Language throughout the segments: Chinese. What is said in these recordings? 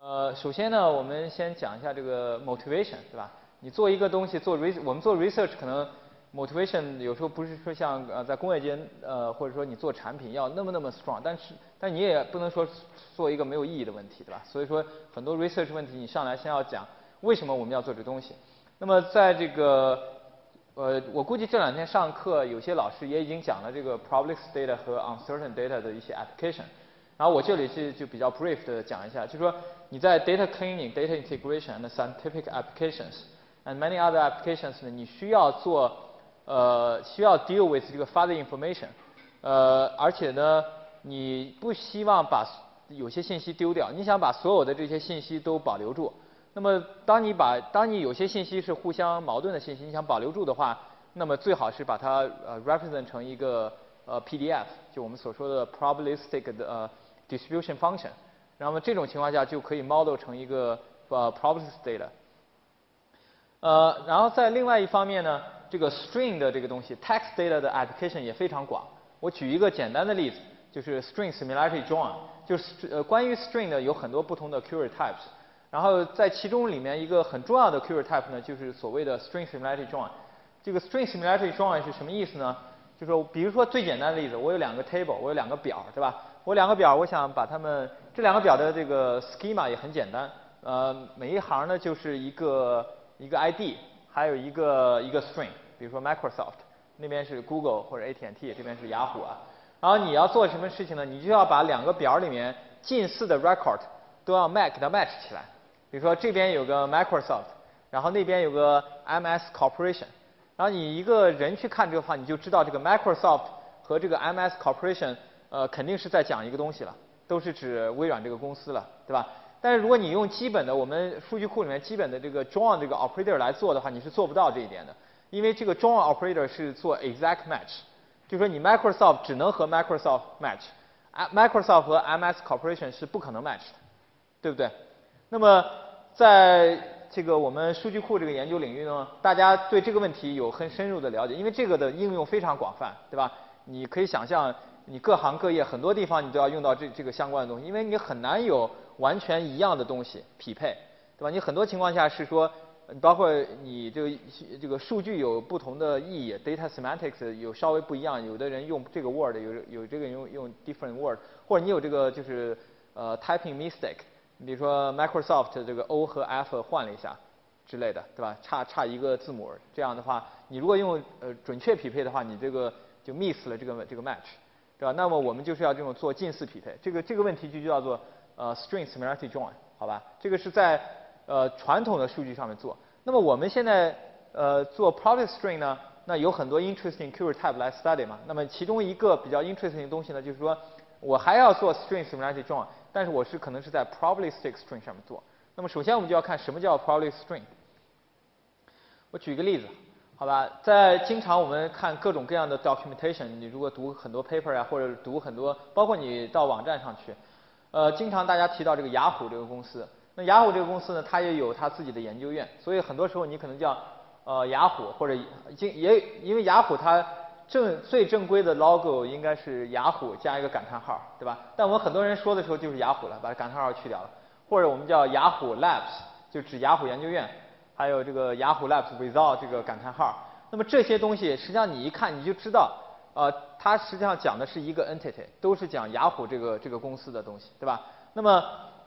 首先呢，我们先讲一下这个 motivation，对吧？你做一个东西，我们做 research 可能 motivation 有时候不是说像在工业界或者说你做产品要那么 strong，但你也不能说做一个没有意义的问题，对吧？所以说很多 research 问题你上来先要讲为什么我们要做这东西。那么在这个我估计这2天上课有些老师也已经讲了这个 probabilistic data 和 uncertain data 的一些 application。然后我这里就比较 brief 的讲一下，就是说你在 data cleaning, data integration and scientific applications and many other applications 呢，你需要deal with 这个 fuzzy information，而且呢，你不希望把有些信息丢掉，你想把所有的这些信息都保留住。那么当你有些信息是互相矛盾的信息，你想保留住的话，那么最好是把它represent 成一个PDF， 就我们所说的 probabilistic 的distribution function， 那么这种情况下就可以 model 成一个probabilistic data。然后在另外一方面呢，这个 string 的这个东西 text data 的 application 也非常广。我举一个简单的例子，就是 string similarity join， 就是关于 string 呢有很多不同的 query types， 然后在其中里面一个很重要的 query type 呢就是所谓的 string similarity join。这个 string similarity join 是什么意思呢？就是说比如说最简单的例子，我有2个 table， 我有2个表，对吧？我2个表，我想把它们这2个表的这个 schema 也很简单，每一行呢就是一个 ID， 还有一个string， 比如说 Microsoft， 那边是 Google 或者 AT&T， 这边是雅虎啊。然后你要做什么事情呢？你就要把2个表里面近似的 record 都要给它 match 起来。比如说这边有个 Microsoft， 然后那边有个 MS Corporation， 然后你一个人去看这个话，你就知道这个 Microsoft 和这个 MS Corporation。肯定是在讲一个东西了，都是指微软这个公司了，对吧？但是如果你用基本的我们数据库里面基本的这个 join 这个 operator 来做的话，你是做不到这一点的，因为这个 join operator 是做 exact match， 就是说你 Microsoft 只能和 Microsoft match，Microsoft 和 MS Corporation 是不可能 match 的，对不对？那么在这个我们数据库这个研究领域呢，大家对这个问题有很深入的了解，因为这个的应用非常广泛，对吧？你可以想象。你各行各业很多地方你都要用到这个相关的东西，因为你很难有完全一样的东西匹配，对吧？你很多情况下是说，包括你这个数据有不同的意义 ，data semantics 有稍微不一样，有的人用这个 word， 有这个人用 different word， 或者你有这个就是typing mistake， 你比如说 Microsoft 这个 O 和 F 换了一下之类的，对吧？差一个字母，这样的话，你如果用准确匹配的话，你这个就 miss 了这个 match。对吧？那么我们就是要这种做近似匹配，这个问题就叫做string similarity join， 好吧？这个是在传统的数据上面做。那么我们现在做 probabilistic string 呢，那有很多 interesting query type 来 study 嘛。那么其中一个比较 interesting 的东西呢，就是说我还要做 string similarity join， 但是我可能是在 probabilistic string 上面做。那么首先我们就要看什么叫 probabilistic string。我举个例子。好吧，在经常我们看各种各样的 documentation， 你如果读很多 paper 呀，或者读很多，包括你到网站上去，经常大家提到这个雅虎这个公司。那雅虎这个公司呢，它也有它自己的研究院，所以很多时候你可能叫雅虎，或者因为雅虎它最正规的 logo 应该是雅虎加一个感叹号，对吧？但我们很多人说的时候就是雅虎了，把感叹号去掉了，或者我们叫雅虎 Labs， 就指雅虎研究院。还有这个雅虎 Labs without 这个感叹号，那么这些东西实际上你一看你就知道，它实际上讲的是一个 entity， 都是讲雅虎这个公司的东西，对吧？那么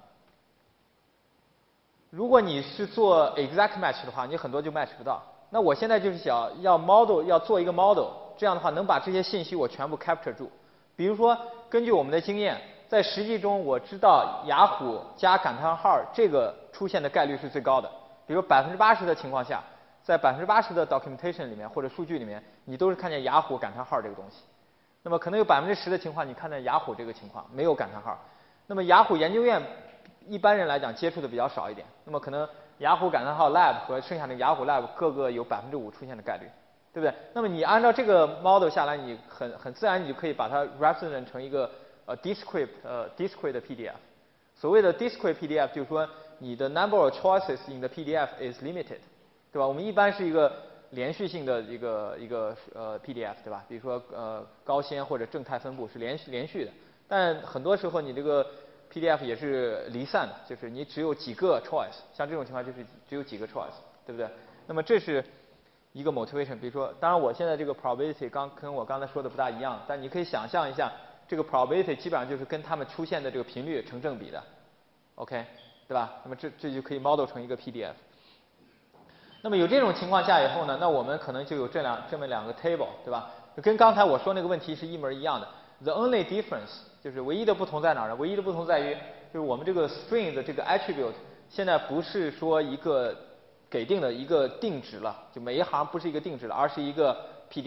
如果你是做 exact match 的话，你很多就 match 不到。那我现在就是想要做一个 model， 这样的话能把这些信息我全部 capture 住。比如说根据我们的经验，在实际中我知道雅虎加感叹号这个出现的概率是最高的。比如80%的情况下，在80%的 documentation 里面或者数据里面，你都是看见雅虎感叹号这个东西。那么可能有10%的情况，你看见雅虎这个情况没有感叹号。那么雅虎研究院一般人来讲接触的比较少一点，那么可能雅虎感叹号 lab 和剩下的雅虎 lab 各个有5%出现的概率，对不对？那么你按照这个 model 下来，你很自然你就可以把它 represent 成一个discrete PDF。所谓的 discrete PDF 就是说你的 number of choices in the PDF is limited， 对吧？我们一般是一个连续性的一个PDF， 对吧？比如说高先或者正态分布是连续的，但很多时候你这个 PDF 也是离散的，就是你只有几个 choice， 像这种情况就是只有几个 choice， 对不对？那么这是一个 motivation， 比如说，当然我现在这个 probability 跟我刚才说的不大一样，但你可以想象一下，这个 probability 基本上就是跟它们出现的这个频率成正比的 ，OK， 对吧？那么这就可以 model 成一个 PDF。那么有这种情况下以后呢，那我们可能就有这么两个 table， 对吧？跟刚才我说那个问题是一模一样的。The only difference 就是唯一的不同在哪儿呢？唯一的不同在于，就是我们这个 string 的这个 attribute 现在不是说一个给定的一个定值了，就每一行不是一个定值了，而是一个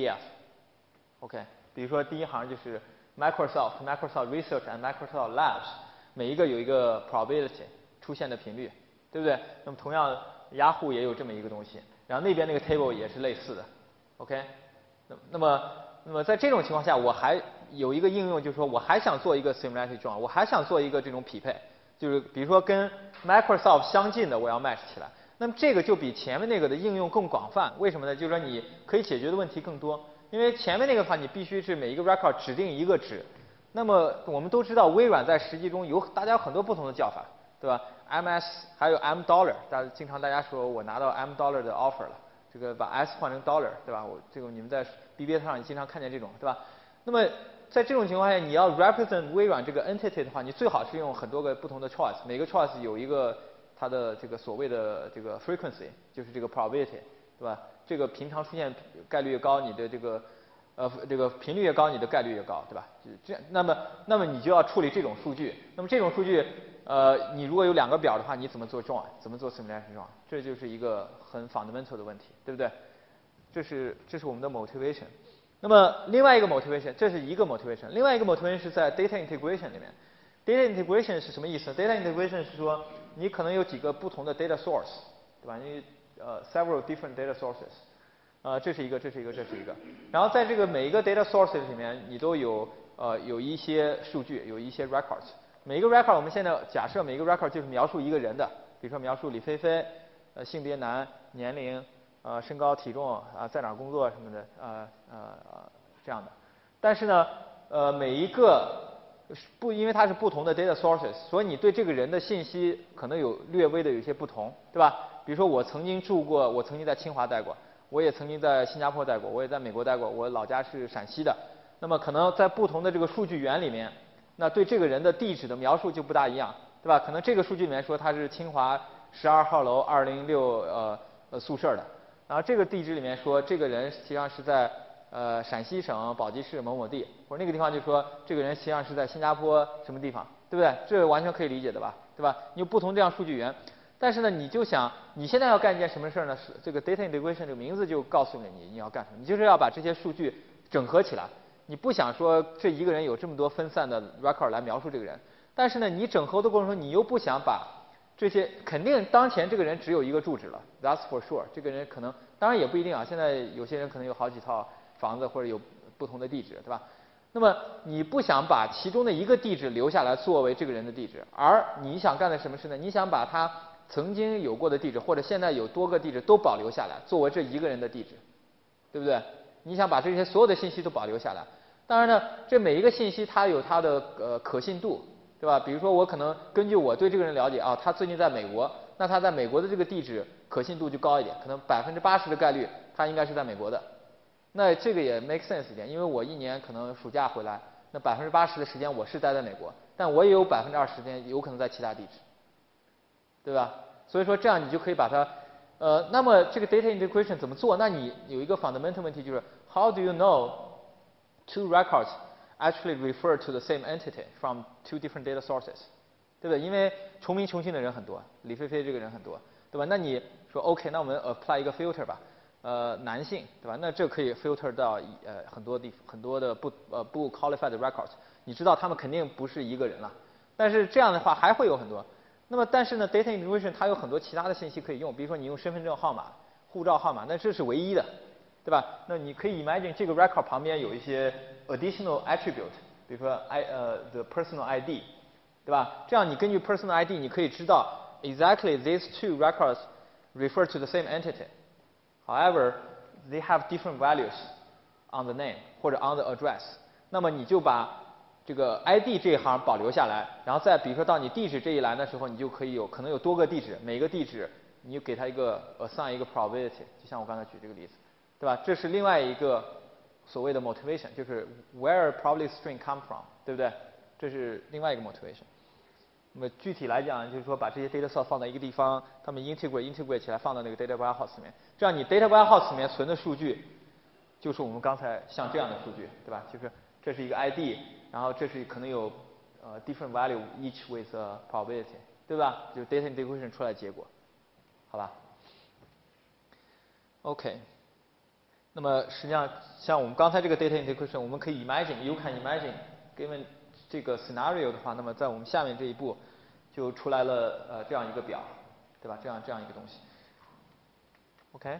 PDF。OK， 比如说第一行就是 Microsoft Research and Microsoft Labs， 每一个有一个 probability 出现的频率，对不对？那么同样 Yahoo 也有这么一个东西，然后那边那个 table 也是类似的。OK， 那么在这种情况下，我还有一个应用，就是说我还想做一个 similarity draw， 我还想做一个这种匹配，就是比如说跟 Microsoft 相近的我要 match 起来。那么这个就比前面那个的应用更广泛，为什么呢？就是说你可以解决的问题更多。因为前面那个的话，你必须是每一个 record 指定一个值。那么我们都知道，微软在实际中大家有很多不同的叫法，对吧 ？MS 还有 M dollar， 大家说我拿到 M dollar 的 offer 了，这个把 S 换成 dollar， 对吧？这个你们在 BBS 上也经常看见这种，对吧？那么在这种情况下，你要 represent 微软这个 entity 的话，你最好是用很多个不同的 choice， 每个 choice 有一个它的这个所谓的这个 frequency， 就是这个 probability， 对吧？这个平常出现概率越高，你的这个频率越高，你的概率越高，对吧？这样，那么你就要处理这种数据。那么这种数据，你如果有两个表的话，你怎么做 join？ 怎么做 similarity join？ 这就是一个很 fundamental 的问题，对不对？这是我们的 motivation。那么另外一个 motivation， 这是一个 motivation， 另外一个 motivation 是在 data integration 里面。data integration 是什么意思 ？data integration 是说你可能有几个不同的 data source， 对吧？你several different data sources， 这是一个。然后在这个每一个 data sources 里面，你都有一些数据，有一些 records。每一个 record 我们现在假设每一个 record 就是描述一个人的，比如说描述李飞飞，性别男，年龄。身高体重在哪儿工作什么的这样的，但是呢每一个因为它是不同的 data sources， 所以你对这个人的信息可能有略微的有些不同，对吧？比如说我曾经在清华待过，我也曾经在新加坡待过，我也在美国待过，我老家是陕西的，那么可能在不同的这个数据源里面，那对这个人的地址的描述就不大一样，对吧？可能这个数据里面说他是清华12号楼206宿舍的。然后这个地址里面说这个人实际上是在陕西省宝鸡市某某地，或者那个地方就说这个人实际上是在新加坡什么地方，对不对？这完全可以理解的吧，对吧？你有不同这样数据源，但是呢，你就想你现在要干一件什么事儿呢？是这个 data integration 这个名字就告诉你要干什么，你就是要把这些数据整合起来。你不想说这一个人有这么多分散的 record 来描述这个人，但是呢，你整合的过程中你又不想把这些肯定当前这个人只有一个住址了 ，that's for sure。这个人可能当然也不一定啊，现在有些人可能有好几套房子或者有不同的地址，对吧？那么你不想把其中的一个地址留下来作为这个人的地址，而你想干的什么事呢？你想把他曾经有过的地址或者现在有多个地址都保留下来，作为这一个人的地址，对不对？你想把这些所有的信息都保留下来。当然呢，这每一个信息它有它的可信度。对吧？比如说我可能根据我对这个人了解啊，他最近在美国，那他在美国的这个地址可信度就高一点，可能80%的概率他应该是在美国的。那这个也 make sense 一点，因为我一年可能暑假回来，那80%的时间我是待在美国，但我也有20%时间有可能在其他地址，对吧？所以说这样你就可以把它那么这个 data integration 怎么做？那你有一个 fundamental 问题就是 how do you know two records actually refer to the same entity from two different data sources， 对不对？因为重名重姓的人很多，李飞飞这个人很多，对吧？那你说 OK， 那我们 apply 一个 filter 吧，男性，对吧？那这可以 filter 到很多的不 qualified 的 records， 你知道他们肯定不是一个人了。但是这样的话还会有很多。那么但是呢 ，data integration 它有很多其他的信息可以用，比如说你用身份证号码、护照号码，那这是唯一的。对吧？那你可以 imagine 这个 record 旁边有一些 additional attribute， 比如说the personal ID， 对吧？这样你根据 personal ID， 你可以知道 exactly these two records refer to the same entity. However, they have different values on the name 或者 on the address. 那么你就把这个 ID 这一行保留下来，然后再比如说到你地址这一栏的时候，你就可以可能有多个地址，每个地址你就给它一个assign 一个 probability， 就像我刚才举这个例子，对吧？这是另外一个所谓的 motivation， 就是 where probability string come from， 对不对？这是另外一个 motivation。那么具体来讲，就是说把这些 data source 放在一个地方，它们 integrate 起来放到那个 data warehouse 里面，这样你 data warehouse 里面存的数据，就是我们刚才像这样的数据，对吧？就是这是一个 ID， 然后这是可能有different value each with a probability， 对吧？就是 data integration 出来结果，好吧 ？OK。那么实际上像我们刚才这个 data integration， 我们可以 you can imagine given 这个 scenario 的话，那么在我们下面这一步就出来了这样一个表，对吧？这样一个东西。OK，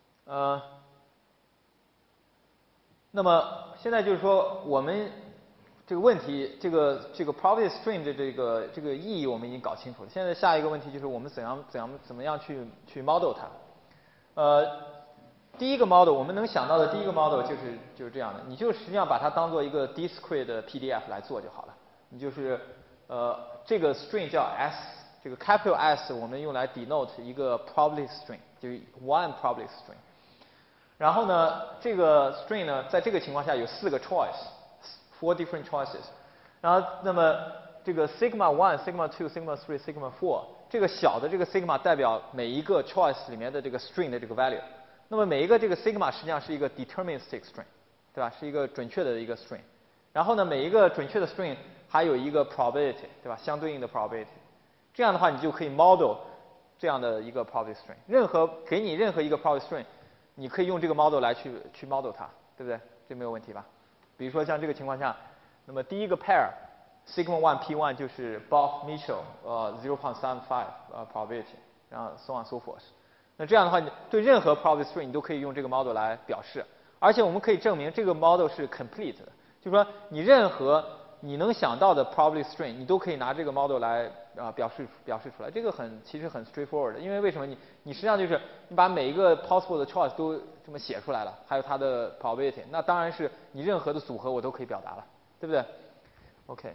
那么现在就是说我们这个问题，这个 probability string 的这个意义我们已经搞清楚了。现在下一个问题就是我们怎么样去 model 它？第一个 model 我们能想到的第一个 model 就是这样的，你就实际上把它当做一个 discrete 的 PDF 来做就好了。你就是这个 string 叫 S， 这个 capital S 我们用来 denote 一个 probability string， 就是 one probability string。然后呢，这个 string 呢，在这个情况下有4个 choice，4 different choices。然后那么这个 sigma 1、sigma 2、sigma 3、sigma 4，这个小的这个 sigma 代表每一个 choice 里面的这个 string 的这个 value。那么每一个这个 sigma 实际上是一个 deterministic string， 对吧？是一个准确的一个 string。然后呢，每一个准确的 string 还有一个 probability， 对吧？相对应的 probability。这样的话，你就可以 model 这样的一个 probability string。给你任何一个 probability string， 你可以用这个 model 来去 model 它，对不对？这没有问题吧？比如说像这个情况下，那么第一个 pair sigma 1 p1 就是 Bob Mitchell 0.75 probability， 然后 so on so forth。那这样的话，你对任何 probability string 你都可以用这个 model 来表示，而且我们可以证明这个 model 是 complete 的，就是说你任何你能想到的 probability string， 你都可以拿这个 model 来表示出来。这个其实很 straightforward 的，因为为什么你实际上就是你把每一个 possible 的 choice 都这么写出来了，还有它的 probability， 那当然是你任何的组合我都可以表达了，对不对 ？OK。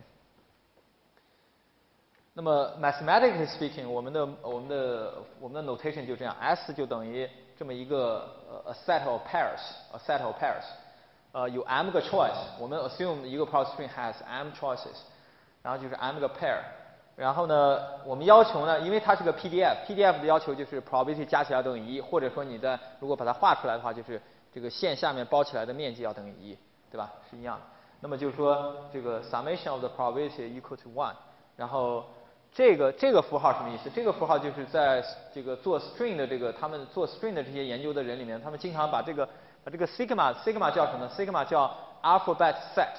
那么 mathematically speaking， 我们的 notation 就这样 ，S 就等于这么一个a set of pairs，有 m 个 choice， 我们 assume 一个 probability string has m choices， 然后就是 m 个 pair， 然后呢，我们要求呢，因为它是个 PDF 的要求就是 probability 加起来等于1，或者说你如果把它画出来的话，就是这个线下面包起来的面积要等于1，对吧？是一样的。那么就是说这个 summation of the probability equal to 1， 然后这个符号什么意思？这个符号就是在这个做 string 的他们做 string 的这些研究的人里面，他们经常把这个 sigma 叫什么 ？sigma 叫 alphabet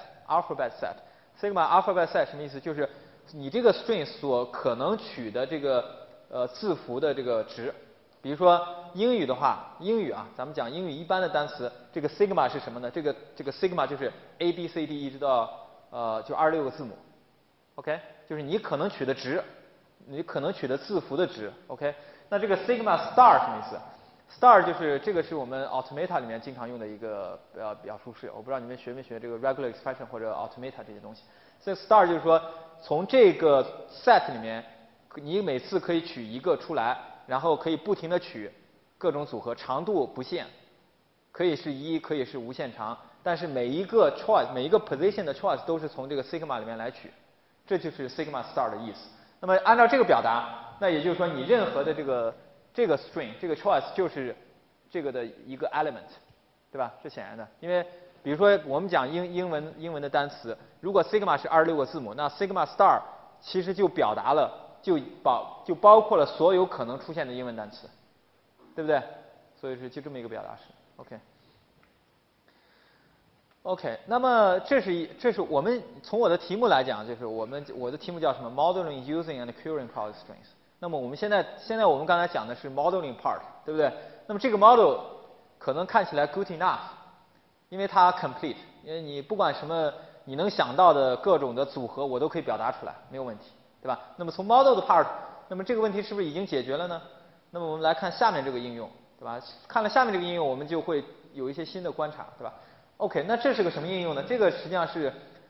set。sigma alphabet set 什么意思？就是你这个 string 所可能取的这个字符的这个值。比如说英语的话，咱们讲英语一般的单词，这个 sigma 是什么呢？这个 sigma 就是 A B C D 一直到就26个字母。OK， 就是你可能取的值，你可能取的字符的值。OK， 那这个 sigma star 什么意思 ？star 就是这个是我们 automata 里面经常用的一个表述式，我不知道你们学没学这个 regular expression 或者 automata 这些东西。所以 star 就是说从这个 set 里面，你每次可以取一个出来，然后可以不停的取各种组合，长度不限，可以是1，可以是无限长，但是每一个 choice 每一个 position 的 choice 都是从这个 sigma 里面来取。这就是 sigma star 的意思。那么按照这个表达，那也就是说你任何的这个 string 这个 choice 就是这个的一个 element， 对吧？是显然的，因为比如说我们讲英文的单词，如果 sigma 是26个字母，那 sigma star 其实就表达了就包括了所有可能出现的英文单词，对不对？所以是就这么一个表达式。OK， 那么这是我们从我的题目来讲，就是我的题目叫什么 ？Modeling using and querying probability strings。那么我们现在我们刚才讲的是 modeling part， 对不对？那么这个 model 可能看起来 good enough， 因为它 complete， 因为你不管什么你能想到的各种的组合，我都可以表达出来，没有问题，对吧？那么从 model 的 part， 那么这个问题是不是已经解决了呢？那么我们来看下面这个应用，对吧？看了下面这个应用，我们就会有一些新的观察，对吧？OK， 那这是个什么应用呢？这个实际上是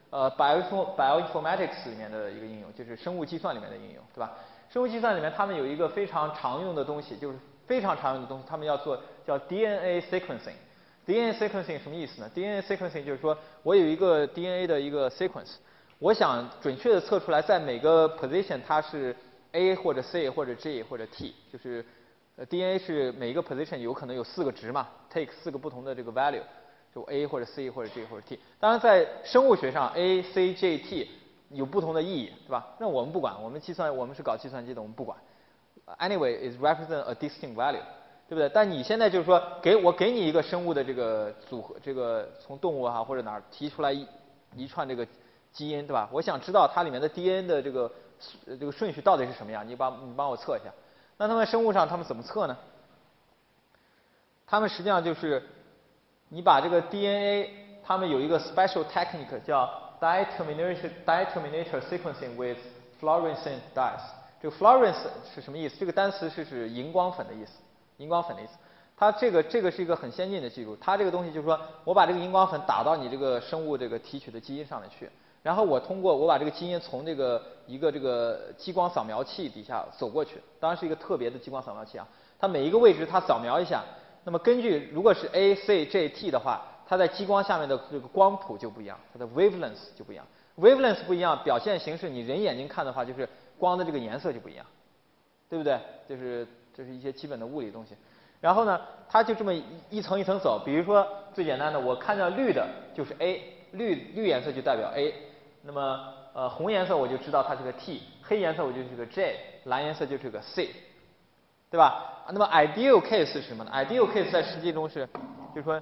bioinformatics 里面的一个应用，就是生物计算里面的应用，对吧？生物计算里面他们有一个非常常用的东西，就是非常常用的东西，他们要做叫 DNA sequencing。DNA sequencing 什么意思呢 ？DNA sequencing 就是说我有一个 DNA 的一个 sequence， 我想准确的测出来在每个 position 它是 A 或者 C 或者 G 或者 T， 就是DNA 是每一个 position 有可能有4个值嘛 ，take 4个不同的这个 value， 就 A 或者 C 或者 G 或者 T。当然在生物学上 A、C、G、T 有不同的意义，对吧？那我们不管，我们是搞计算机的，我们不管。Anyway, is represent a distinct value， 对不对？但你现在就是说给你一个生物的这个组合，这个从动物啊或者哪儿提出来一串这个基因，对吧？我想知道它里面的 DNA 的这个顺序到底是什么样，你帮我测一下。那他们生物上他们怎么测呢？他们实际上就是你把这个 DNA， 他们有一个 special technique 叫 dye-terminator sequencing with fluorescent dyes。这个 fluorescent 是什么意思？这个单词是指荧光粉的意思，荧光粉的意思。它这个是一个很先进的技术，它这个东西就是说我把这个荧光粉打到你这个生物这个提取的基因上面去，然后我把这个基因从一个这个激光扫描器底下走过去，当然是一个特别的激光扫描器啊，它每一个位置它扫描一下，那么根据如果是 A、C、G、T 的话，它在激光下面的这个光谱就不一样，它的 wavelength 就不一样 ，wavelength 不一样，表现形式你人眼睛看的话就是光的这个颜色就不一样，对不对？这是一些基本的物理的东西。然后呢，它就这么一层一层走。比如说最简单的，我看到绿的就是 A， 绿颜色就代表 A。那么红颜色我就知道它是个 T， 黑颜色我就是个 J， 蓝颜色就是个 C， 对吧？那么 ideal case 是什么呢 ？ideal case 在实际中是，就是说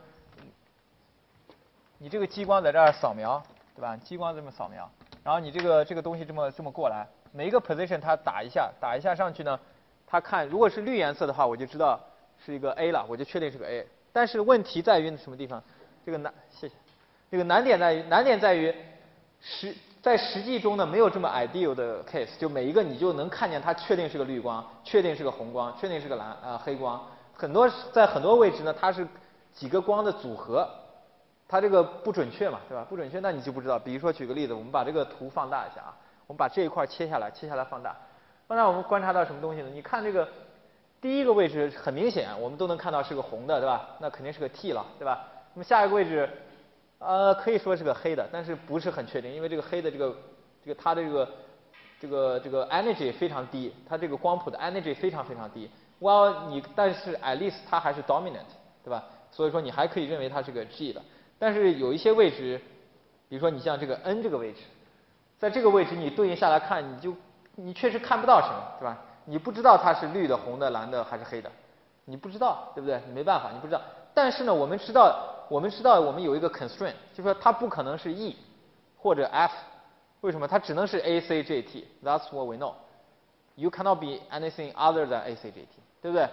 你这个激光在这儿扫描，对吧？激光这么扫描，然后你这个东西这么过来，每一个 position 它打一下上去呢，它看如果是绿颜色的话，我就知道是一个 A 了，我就确定是个 A。但是问题在于什么地方？谢谢。这个难点在于在实际中呢没有这么 ideal 的 case， 就每一个你就能看见它确定是个绿光，确定是个红光，确定是个黑光。在很多位置呢它是几个光的组合。它这个不准确嘛，对吧？不准确，那你就不知道。比如说，举个例子，我们把这个图放大一下啊，我们把这一块切下来放大，放大我们观察到什么东西呢？你看这个第一个位置很明显，我们都能看到是个红的，对吧？那肯定是个 T 了，对吧？那么下一个位置，可以说是个黑的，但是不是很确定，因为这个黑的它的这个 energy 非常低，它这个光谱的 energy 非常非常低。但是 at least 它还是 dominant， 对吧？所以说你还可以认为它是个 G 的。但是有一些位置，比如说你像这个 N 这个位置，在这个位置你对应下来看，你确实看不到什么，对吧？你不知道它是绿的、红的、蓝的还是黑的，你不知道，对不对？你没办法，你不知道。但是呢，我们知道我们有一个 constraint， 就是说它不可能是 E 或者 F， 为什么？它只能是 A C G T。That's what we know. You cannot be anything other than A C G T， 对不对？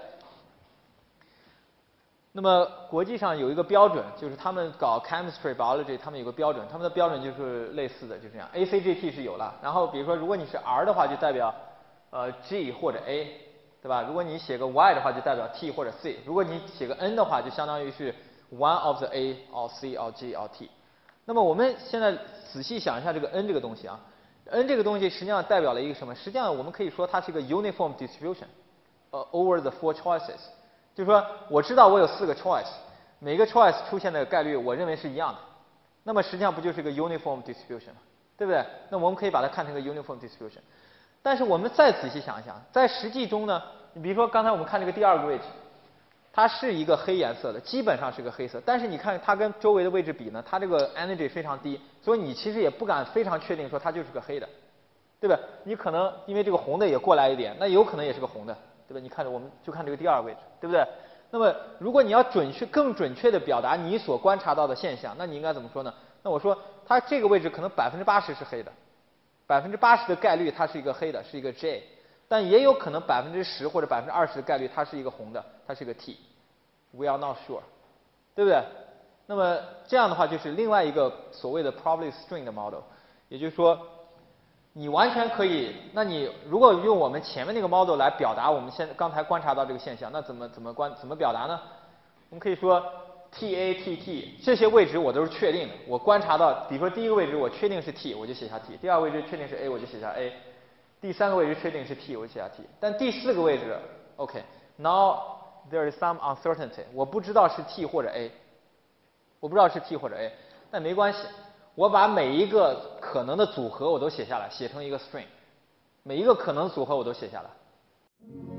那么国际上有一个标准，就是他们搞 chemistry biology， 他们有个标准，他们的标准就是类似的，就这样 ，ACGT 是有了。然后比如说，如果你是 R 的话，就代表G 或者 A， 对吧？如果你写个 Y 的话，就代表 T 或者 C。如果你写个 N 的话，就相当于是 one of the A or C or G or T。那么我们现在仔细想一下这个 N 这个东西啊 ，N 这个东西实际上代表了一个什么？实际上我们可以说它是一个 uniform distribution， over the 4 choices。就是说，我知道我有4个 choice， 每个 choice 出现的概率，我认为是一样的。那么实际上不就是一个 uniform distribution 吗？对不对？那我们可以把它看成一个 uniform distribution。但是我们再仔细想一想，在实际中呢，你比如说刚才我们看这个第2个位置，它是一个黑颜色的，基本上是个黑色。但是你看它跟周围的位置比呢，它这个 energy 非常低，所以你其实也不敢非常确定说它就是个黑的，对吧？你可能因为这个红的也过来一点，那有可能也是个红的。对吧？你看着我们就看这个第2个位置，对不对？那么如果你要更准确的表达你所观察到的现象，那你应该怎么说呢？那我说它这个位置可能80%是黑的，80%的概率它是一个黑的，是一个 J， 但也有可能10%或者20%的概率它是一个红的，它是一个 T。We are not sure， 对不对？那么这样的话就是另外一个所谓的 probability string 的 model， 也就是说。你完全可以，那你如果用我们前面那个 model 来表达我们刚才观察到这个现象，那怎么表达呢？我们可以说， t，这些位置我都是确定的。我观察到，比如说第一个位置我确定是 t， 我就写下 t； 第二个位置确定是 a， 我就写下 a； 第三个位置确定是 t， 我就写下 t。但第四个位置 ，OK，now there is some uncertainty， 我不知道是 t 或者 a， 我不知道是 t 或者 a， 但没关系，我把每一个可能的组合我都写下来，写成一个 string， 每一个可能组合我都写下来。